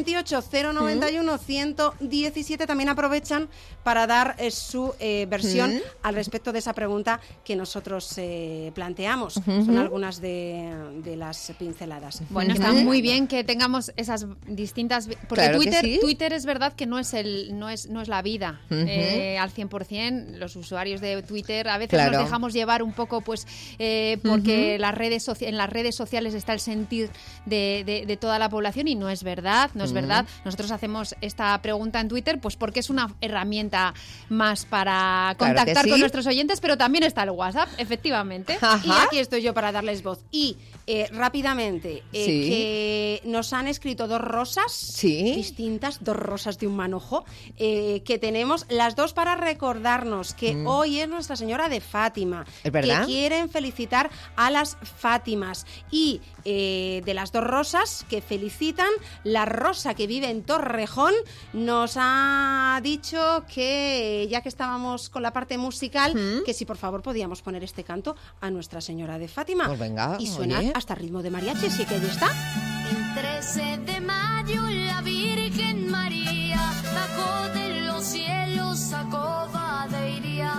628-091-117 también aprovechan para dar su versión al respecto de esa pregunta que nosotros planteamos. Son algunas de las pinceladas. Bueno, está muy bien que tengamos esas distintas, porque claro, Twitter es verdad que no es la vida al 100%. Los usuarios de Twitter a veces nos dejamos llevar un poco porque en las redes sociales está el sentir de toda la población, y no es verdad. Nosotros hacemos esta pregunta en Twitter pues porque es una herramienta más para contactar con nuestros oyentes, pero también está el WhatsApp, efectivamente. Y aquí estoy yo para darles voz. Y rápidamente, que nos han escrito dos rosas distintas, dos rosas de un manojo, que tenemos las dos para recordarnos que hoy es Nuestra Señora de Fátima. ¿Es verdad? Que quieren felicitar a las Fátimas. Y de las dos rosas que felicitan, la rosa que vive en Torrejón nos ha dicho que, ya que estábamos con la parte musical, que si por favor podíamos poner este canto a Nuestra Señora de Fátima. Pues venga, y suena hasta ritmo de mariachi, así que ahí está. El 13 de mayo la Virgen María bajó de los cielos a Covadonga,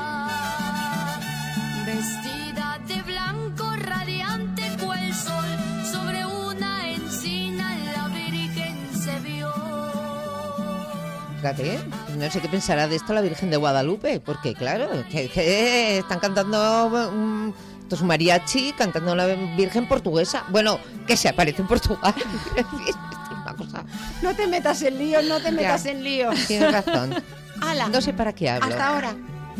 vestida de blanco radiante cual el sol, sobre una encina la Virgen se vio. Fíjate, no sé qué pensará de esto la Virgen de Guadalupe, porque claro, que están cantando... Esto es un mariachi cantando la Virgen portuguesa. Bueno, que se aparece en Portugal. Esto es una cosa... No te metas en lío, no te metas en lío. Tienes razón. ¡Hala! No sé para qué hablo. Hasta ahora.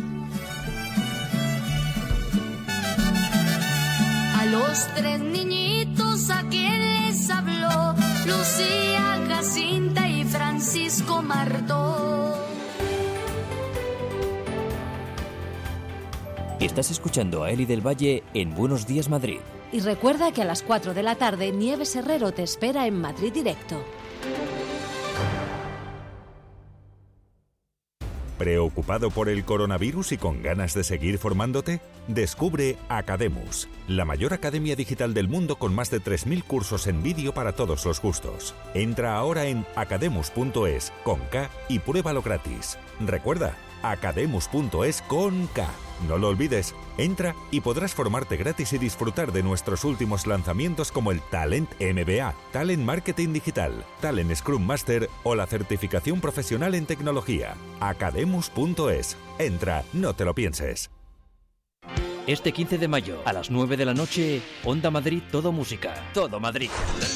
A los tres niñitos a quien les habló Lucía, Jacinta y Francisco Martó. Estás escuchando a Eli del Valle en Buenos Días Madrid. Y recuerda que a las 4 de la tarde Nieves Herrero te espera en Madrid Directo. ¿Preocupado por el coronavirus y con ganas de seguir formándote? Descubre Academus, la mayor academia digital del mundo con más de 3.000 cursos en vídeo para todos los gustos. Entra ahora en academus.es con K y pruébalo gratis. Recuerda, academus.es con K. No lo olvides, entra y podrás formarte gratis y disfrutar de nuestros últimos lanzamientos como el Talent MBA, Talent Marketing Digital, Talent Scrum Master o la certificación profesional en tecnología. Academus.es. Entra, no te lo pienses. Este 15 de mayo, a las 9 de la noche, Onda Madrid Todo Música. Todo Madrid.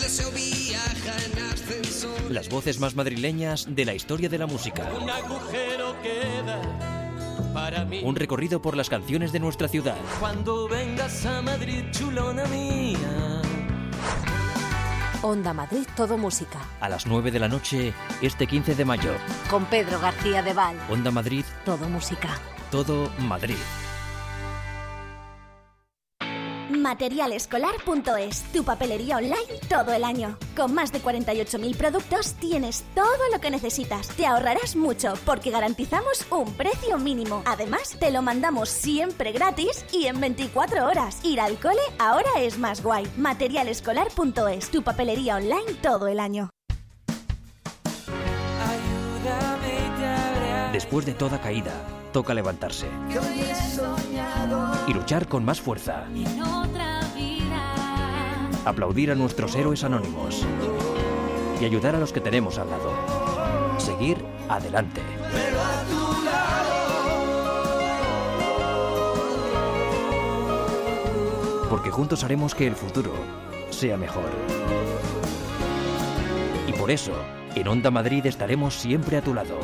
Las voces más madrileñas de la historia de la música. Un agujero queda para mí. Un recorrido por las canciones de nuestra ciudad. Cuando vengas a Madrid, chulona mía. Onda Madrid Todo Música. A las 9 de la noche, este 15 de mayo. Con Pedro García de Val. Onda Madrid Todo Música. Todo Madrid. Materialescolar.es, tu papelería online todo el año. Con más de 48.000 productos tienes todo lo que necesitas. Te ahorrarás mucho porque garantizamos un precio mínimo. Además, te lo mandamos siempre gratis y en 24 horas. Ir al cole ahora es más guay. Materialescolar.es, tu papelería online todo el año. Después de toda caída, toca levantarse. Y luchar con más fuerza. Aplaudir a nuestros héroes anónimos. Y ayudar a los que tenemos al lado. Seguir adelante. Porque juntos haremos que el futuro sea mejor. Y por eso, en Onda Madrid estaremos siempre a tu lado.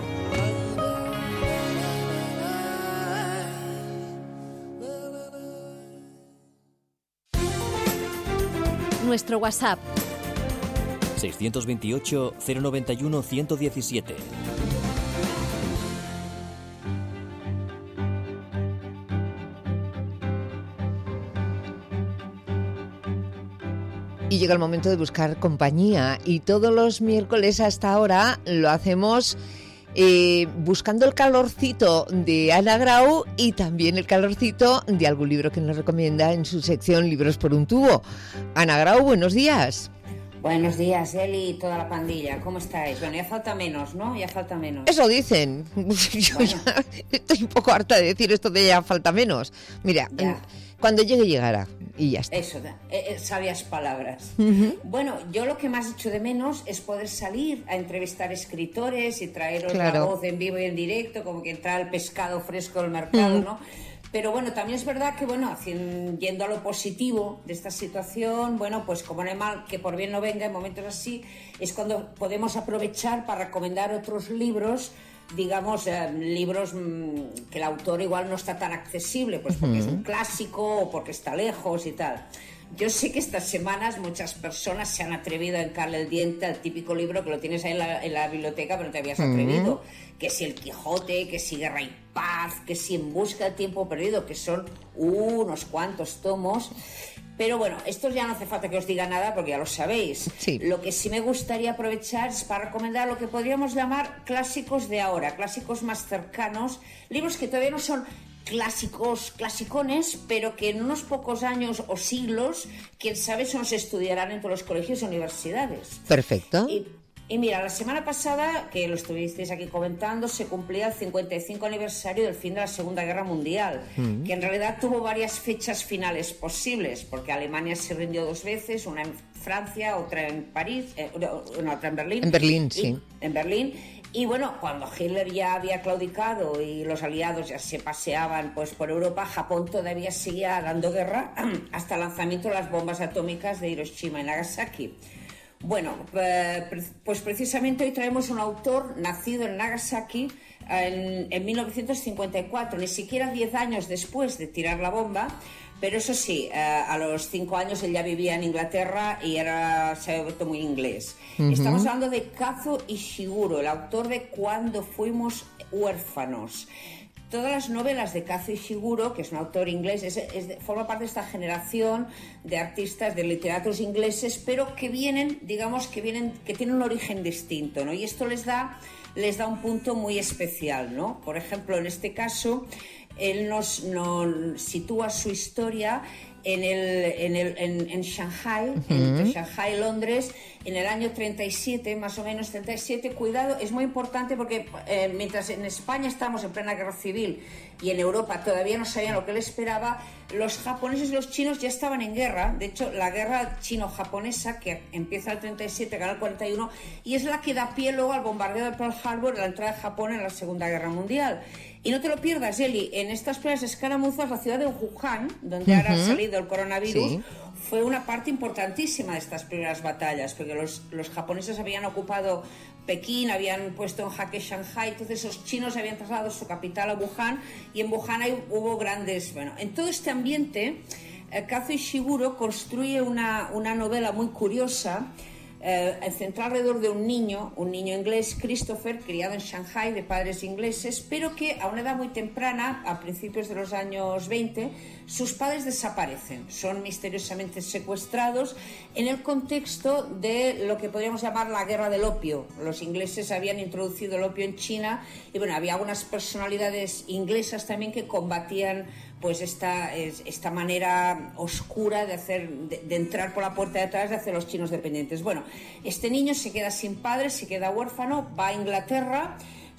Nuestro WhatsApp 628 091 117. Y llega el momento de buscar compañía y todos los miércoles hasta ahora lo hacemos buscando el calorcito de Ana Grau y también el calorcito de algún libro que nos recomienda en su sección Libros por un tubo. Ana Grau, buenos días. Buenos días, Eli y toda la pandilla. ¿Cómo estáis? Bueno, ya falta menos, ¿no? Ya falta menos. Eso dicen. Yo ya estoy un poco harta de decir esto de ya falta menos. Mira, cuando llegue, llegará. Y ya está. Eso, sabias palabras. Uh-huh. Bueno, yo lo que más echo de menos es poder salir a entrevistar escritores y traeros Claro. la voz en vivo y en directo, como que trae el pescado fresco del mercado, ¿no? Pero bueno, también es verdad que, bueno, yendo a lo positivo de esta situación, bueno, pues como no hay mal que por bien no venga, en momentos así, es cuando podemos aprovechar para recomendar otros libros, digamos, libros que el autor igual no está tan accesible, pues porque es un clásico o porque está lejos y tal. yo sé que estas semanas muchas personas se han atrevido a hincarle el diente al típico libro que lo tienes ahí en la biblioteca, pero no te habías atrevido. Que si El Quijote, que si Guerra y Paz, que si En busca del tiempo perdido, que son unos cuantos tomos. Pero bueno, estos ya no hace falta que os diga nada porque ya lo sabéis. Sí. Lo que sí me gustaría aprovechar es para recomendar lo que podríamos llamar clásicos de ahora, clásicos más cercanos, libros que todavía no son clasicones, pero que en unos pocos años o siglos, quién sabe, se nos estudiarán en todos los colegios y universidades. Perfecto. Y mira, la semana pasada, que lo estuvisteis aquí comentando, se cumplía el 55 aniversario del fin de la Segunda Guerra Mundial, que en realidad tuvo varias fechas finales posibles, porque Alemania se rindió 2 veces, una en Francia, otra en París, otra en Berlín. En Berlín, sí. En Berlín. Y bueno, cuando Hitler ya había claudicado y los aliados ya se paseaban pues por Europa, Japón todavía seguía dando guerra hasta el lanzamiento de las bombas atómicas de Hiroshima y Nagasaki. Bueno, pues precisamente hoy traemos un autor nacido en Nagasaki en 1954, ni siquiera 10 años después de tirar la bomba, pero eso sí, a los 5 años él ya vivía en Inglaterra y se había vuelto muy inglés. Estamos hablando de Kazuo Ishiguro, el autor de Cuando fuimos huérfanos. Todas las novelas de Kazuo Ishiguro, que es un autor inglés, forma parte de esta generación de artistas, de literatos ingleses, pero que vienen, que tienen un origen distinto, ¿no? Y esto les da un punto muy especial, ¿no? Por ejemplo, en este caso, él nos sitúa su historia en Shanghai, entre Shanghai y Londres, en el año 37, más o menos 37. Cuidado, es muy importante porque mientras en España estamos en plena guerra civil y en Europa todavía no sabían lo que les esperaba, los japoneses y los chinos ya estaban en guerra. De hecho, la guerra chino-japonesa, que empieza el 37, acaba el 41, y es la que da pie luego al bombardeo de Pearl Harbor, la entrada de Japón en la Segunda Guerra Mundial. Y no te lo pierdas, Eli, en estas primeras escaramuzas, la ciudad de Wuhan, donde ahora ha salido el coronavirus, fue una parte importantísima de estas primeras batallas, porque los japoneses habían ocupado Pekín, habían puesto en jaque Shanghai, entonces los chinos habían trasladado su capital a Wuhan, y en Wuhan hubo grandes... Bueno, en todo este ambiente, Kazuo Ishiguro construye una novela muy curiosa, centrada alrededor de un niño inglés, Christopher, criado en Shanghai de padres ingleses, pero que a una edad muy temprana, a principios de los años 20, sus padres desaparecen, son misteriosamente secuestrados en el contexto de lo que podríamos llamar la guerra del opio. Los ingleses habían introducido el opio en China y bueno, había algunas personalidades inglesas también que combatían pues esta manera oscura de entrar por la puerta de atrás, de hacer los chinos dependientes. Bueno, este niño se queda sin padres, se queda huérfano, va a Inglaterra,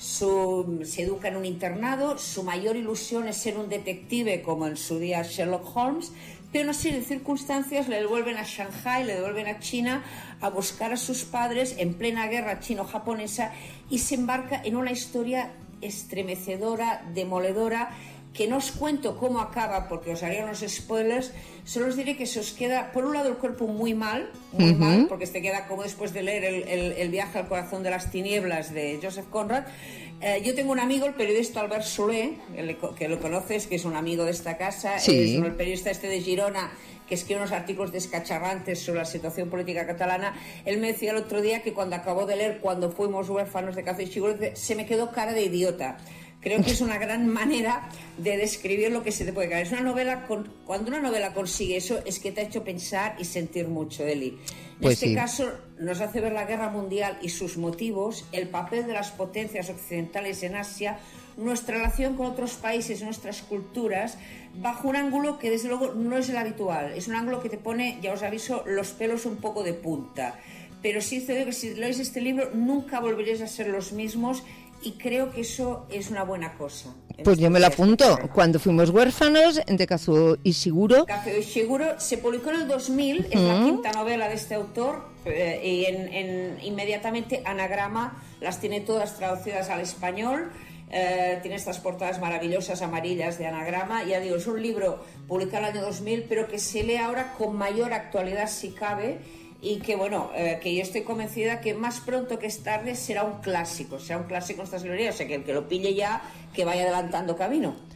se educa en un internado, su mayor ilusión es ser un detective como en su día Sherlock Holmes, pero una serie de circunstancias le devuelven a Shanghai, le devuelven a China a buscar a sus padres en plena guerra chino-japonesa y se embarca en una historia estremecedora, demoledora, que no os cuento cómo acaba porque os haría unos spoilers, solo os diré que se os queda, por un lado, el cuerpo muy mal, porque se queda como después de leer el viaje al corazón de las tinieblas de Joseph Conrad. Yo tengo un amigo, el periodista Albert Soler, que lo conoces, que es un amigo de esta casa, es el periodista de Girona, que escribe unos artículos descacharrantes sobre la situación política catalana. Él me decía el otro día que cuando acabó de leer Cuando fuimos huérfanos de Kazuo Ishiguro, se me quedó cara de idiota. Creo que es una gran manera de describir lo que se te puede caer. Es una novela, cuando una novela consigue eso, es que te ha hecho pensar y sentir mucho, Eli. En este caso, nos hace ver la guerra mundial y sus motivos, el papel de las potencias occidentales en Asia, nuestra relación con otros países, nuestras culturas, bajo un ángulo que desde luego no es el habitual. Es un ángulo que te pone, ya os aviso, los pelos un poco de punta. Pero sí te digo que si leéis este libro nunca volveréis a ser los mismos. Y creo que eso es una buena cosa. Pues yo me lo apunto. Cuando fuimos huérfanos, de Kazuo Ishiguro. Kazuo Ishiguro se publicó en el 2000, es la quinta novela de este autor, y inmediatamente Anagrama las tiene todas traducidas al español. Tiene estas portadas maravillosas amarillas de Anagrama. Ya digo, es un libro publicado en el año 2000, pero que se lee ahora con mayor actualidad si cabe. Y que bueno, que yo estoy convencida que más pronto que tarde será un clásico en estas librerías, o sea que el que lo pille ya, que vaya adelantando camino.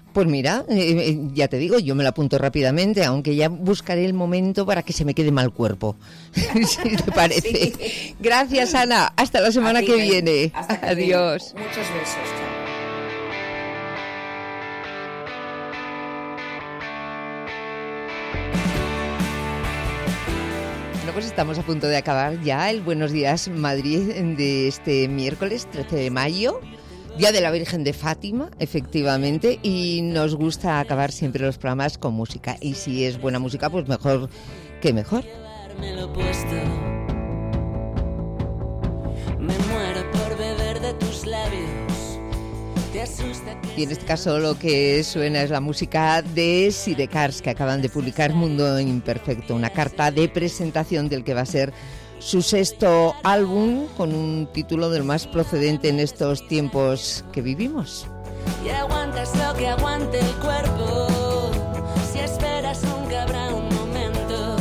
Pues mira, ya te digo, yo me lo apunto rápidamente, aunque ya buscaré el momento para que se me quede mal cuerpo, si te parece. Sí. Gracias, Ana. Hasta la semana que viene. Adiós. Muchos besos. Chao. Pues estamos a punto de acabar ya el Buenos Días Madrid de este miércoles 13 de mayo, Día de la Virgen de Fátima, efectivamente, y nos gusta acabar siempre los programas con música. Y si es buena música, pues mejor que mejor. Me muero por beber de tus labios. Y en este caso lo que suena es la música de Sidecars, que acaban de publicar Mundo Imperfecto, una carta de presentación del que va a ser su 6º álbum, con un título del más procedente en estos tiempos que vivimos. Y aguantas lo que aguante el cuerpo, si esperas nunca habrá un momento.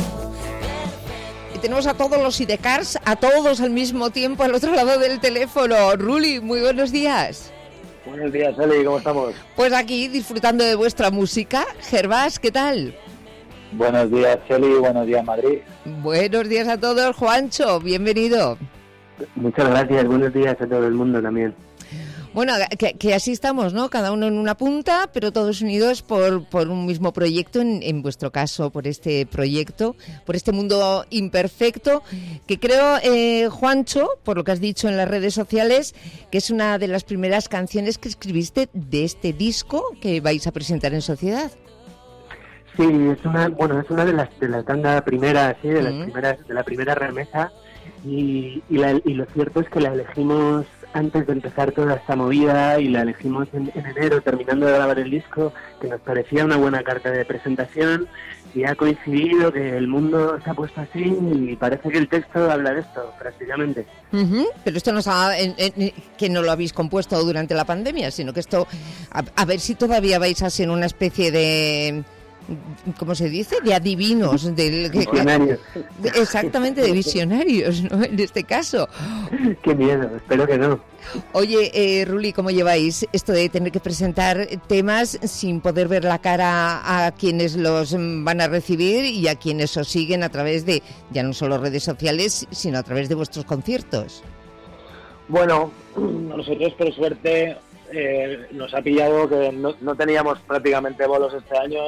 Y tenemos a todos los Sidecars, a todos al mismo tiempo al otro lado del teléfono. Ruli, muy buenos días. Buenos días, Eli, ¿cómo estamos? Pues aquí disfrutando de vuestra música. Gervás, ¿qué tal? Buenos días, Eli, buenos días, Madrid. Buenos días a todos, Juancho, bienvenido. Muchas gracias, buenos días a todo el mundo también. Bueno, que así estamos, ¿no? Cada uno en una punta, pero todos unidos por un mismo proyecto, en vuestro caso, por este proyecto, por este Mundo Imperfecto, que creo, Juancho, por lo que has dicho en las redes sociales, que es una de las primeras canciones que escribiste de este disco que vais a presentar en sociedad. Sí, es una de las tandas primeras, sí, de las primeras, de la primera remesa, y lo cierto es que la elegimos antes de empezar toda esta movida, y la elegimos en enero, terminando de grabar el disco, que nos parecía una buena carta de presentación, y ha coincidido que el mundo se ha puesto así y parece que el texto habla de esto, prácticamente. Pero esto no está que no lo habéis compuesto durante la pandemia, sino que esto, a ver si todavía vais a ser una especie de... ¿cómo se dice? De adivinos. Visionarios. Exactamente, de visionarios, ¿no? En este caso. Qué miedo, espero que no. Oye, Ruli, ¿cómo lleváis esto de tener que presentar temas sin poder ver la cara a quienes los van a recibir y a quienes os siguen a través de, ya no solo redes sociales, sino a través de vuestros conciertos? Bueno, nosotros por suerte... nos ha pillado que no teníamos prácticamente bolos este año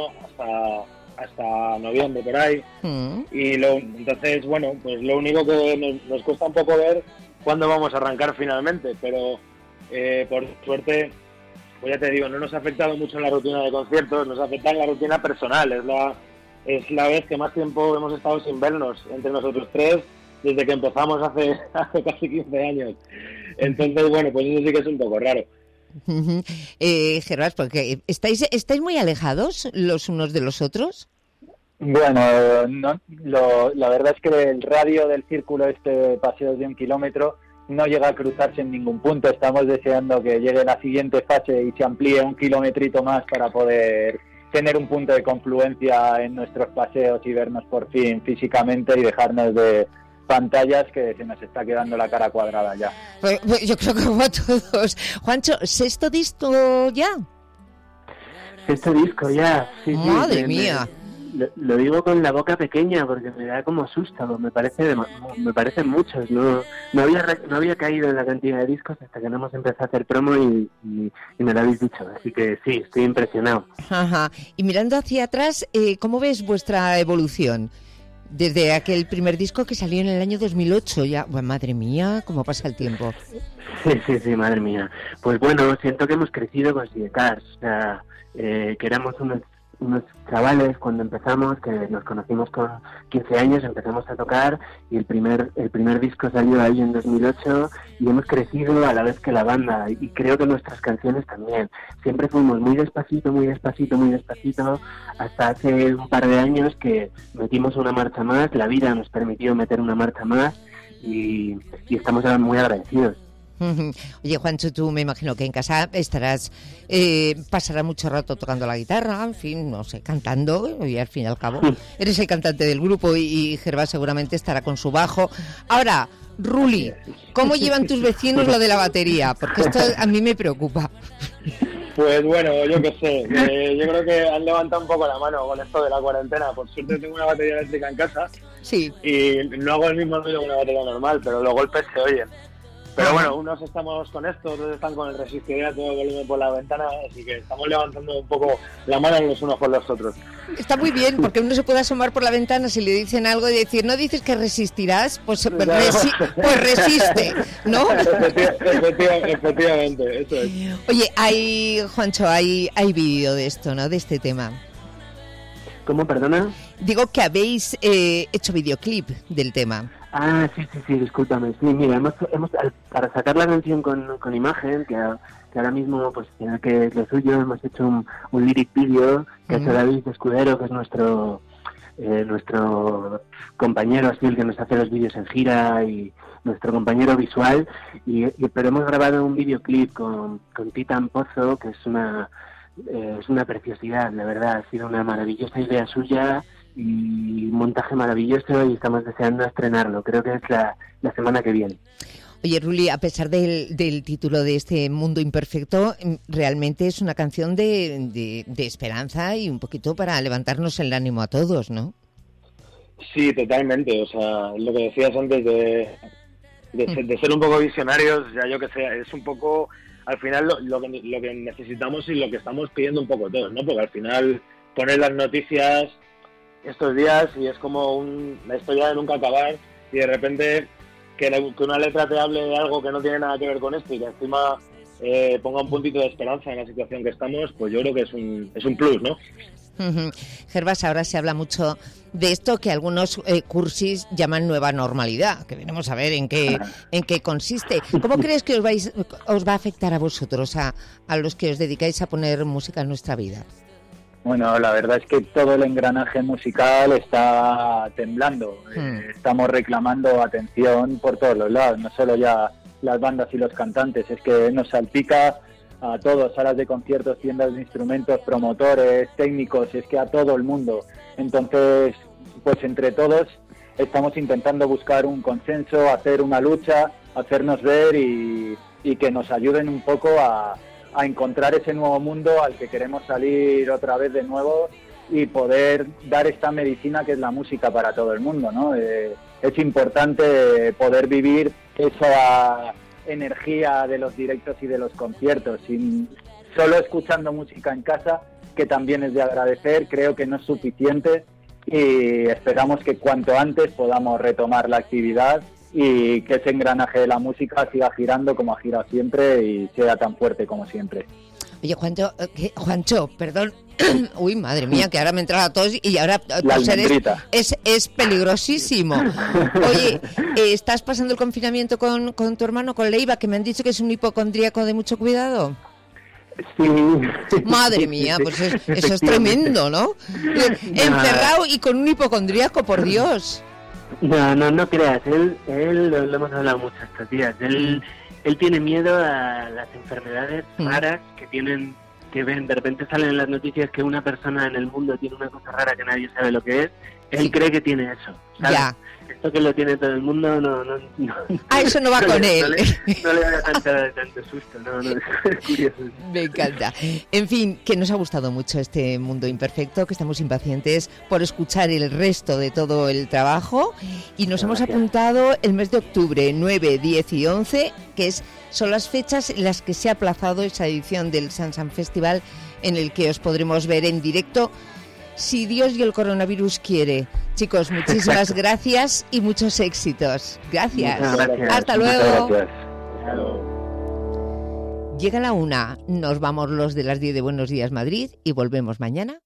hasta noviembre por ahí, y entonces bueno, pues lo único que nos cuesta un poco ver cuándo vamos a arrancar finalmente, pero por suerte, pues ya te digo, no nos ha afectado mucho en la rutina de conciertos, nos afecta en la rutina personal, es la vez que más tiempo hemos estado sin vernos entre nosotros tres desde que empezamos hace casi 15 años, entonces bueno, pues eso sí que es un poco raro. Gervás, porque ¿estáis muy alejados los unos de los otros? Bueno, la verdad es que el radio del círculo paseos de 1 kilómetro no llega a cruzarse en ningún punto. Estamos deseando que llegue la siguiente fase y se amplíe 1 kilometrito más para poder tener un punto de confluencia en nuestros paseos y vernos por fin físicamente y dejarnos de pantallas, que se nos está quedando la cara cuadrada ya. Pues yo creo que como a todos. Juancho, ¿6º disco ya? 6º disco ya, sí. Madre mía. Lo digo con la boca pequeña porque me da como susto, me parecen muchos, no había caído en la cantidad de discos hasta que no hemos empezado a hacer promo y me lo habéis dicho, así que sí, estoy impresionado. Ajá. Y mirando hacia atrás, ¿cómo ves vuestra evolución? Desde aquel primer disco que salió en el año 2008, ya, bueno, madre mía, cómo pasa el tiempo. Sí, madre mía. Pues bueno, siento que hemos crecido con Sidecars, o sea, que éramos unos chavales cuando empezamos, que nos conocimos con 15 años, empezamos a tocar y el primer disco salió ahí en 2008 y hemos crecido a la vez que la banda, y creo que nuestras canciones también. Siempre fuimos muy despacito, hasta hace un par de años que metimos una marcha más, la vida nos permitió meter una marcha más y estamos muy agradecidos. Oye, Juancho, tú me imagino que en casa pasarás mucho rato tocando la guitarra, en fin, no sé, cantando, y al fin y al cabo eres el cantante del grupo y Gervás seguramente estará con su bajo. Ahora, Ruli, ¿cómo llevan tus vecinos lo de la batería? Porque esto a mí me preocupa. Pues bueno, yo qué sé, yo creo que han levantado un poco la mano con esto de la cuarentena. Por suerte tengo una batería eléctrica en casa y no hago el mismo ruido que una batería normal, pero los golpes se oyen. Pero bueno, unos estamos con esto, otros están con el resistor a todo volumen por la ventana, así que estamos levantando un poco la mano los unos con los otros. Está muy bien, porque uno se puede asomar por la ventana si le dicen algo y decir, ¿no dices que resistirás? Pues resiste, ¿no? Efectivamente, eso es. Oye, Juancho, hay vídeo de esto, ¿no? De este tema. ¿Cómo, perdona? Digo que habéis hecho videoclip del tema. Ah, sí, discúlpame. Sí, mira, hemos para sacar la canción con imagen, que ahora mismo, pues, que es lo suyo, hemos hecho un lyric video que ha hecho David Escudero, que es nuestro compañero así, el que nos hace los vídeos en gira y nuestro compañero visual, pero hemos grabado un videoclip con Titan Pozo, que es una preciosidad, de verdad, ha sido una maravillosa idea suya y un montaje maravilloso y estamos deseando estrenarlo, creo que es la semana que viene. Oye, Ruli, a pesar del título de este Mundo Imperfecto, realmente es una canción de esperanza y un poquito para levantarnos el ánimo a todos, ¿no? Sí, totalmente, o sea, lo que decías antes de ser un poco visionarios, ya yo que sé, es un poco, al final lo que necesitamos y lo que estamos pidiendo un poco todos, ¿no? Porque al final poner las noticias estos días y es como la historia de nunca acabar y de repente que una letra te hable de algo que no tiene nada que ver con esto y que encima ponga un puntito de esperanza en la situación que estamos, pues yo creo que es un plus, ¿no? Gervas, ahora se habla mucho de esto que algunos cursis llaman nueva normalidad, que veremos a ver en qué consiste. ¿Cómo crees que os va a afectar a vosotros, a los que os dedicáis a poner música en nuestra vida? Bueno, la verdad es que todo el engranaje musical está temblando. Estamos reclamando atención por todos los lados, no solo ya las bandas y los cantantes, es que nos salpica a todos, salas de conciertos, tiendas de instrumentos, promotores, técnicos, es que a todo el mundo. Entonces, pues entre todos estamos intentando buscar un consenso, hacer una lucha, hacernos ver y que nos ayuden un poco a encontrar ese nuevo mundo al que queremos salir otra vez de nuevo y poder dar esta medicina que es la música para todo el mundo, ¿no? Es importante poder vivir esa energía de los directos y de los conciertos, sin solo escuchando música en casa, que también es de agradecer, creo que no es suficiente y esperamos que cuanto antes podamos retomar la actividad y que ese engranaje de la música siga girando como ha girado siempre y sea tan fuerte como siempre. Oye, Juancho, perdón. Uy, madre mía, que ahora me entra la tos y ahora toser es peligrosísimo. Oye, ¿estás pasando el confinamiento con tu hermano, con Leiva, que me han dicho que es un hipocondríaco de mucho cuidado? Sí. Madre mía, pues eso es tremendo, ¿no? Encerrado y con un hipocondríaco, por Dios. No creas, él lo hemos hablado mucho estos días, él tiene miedo a las enfermedades raras que ven, de repente salen en las noticias que una persona en el mundo tiene una cosa rara que nadie sabe lo que es, él cree que tiene eso, ¿sabes? Ya. Esto que lo tiene todo el mundo, no. Eso no va con él. No le da tanto susto, no, es curioso. Me encanta. En fin, que nos ha gustado mucho este Mundo Imperfecto, que estamos impacientes por escuchar el resto de todo el trabajo y nos hemos apuntado el mes de octubre, 9, 10 y 11, que son las fechas en las que se ha aplazado esa edición del Sansan Festival, en el que os podremos ver en directo, si Dios y el coronavirus quiere. Chicos, muchísimas gracias y muchos éxitos. Gracias. Hasta luego. Llega la 1, nos vamos los de las 10 de Buenos Días Madrid y volvemos mañana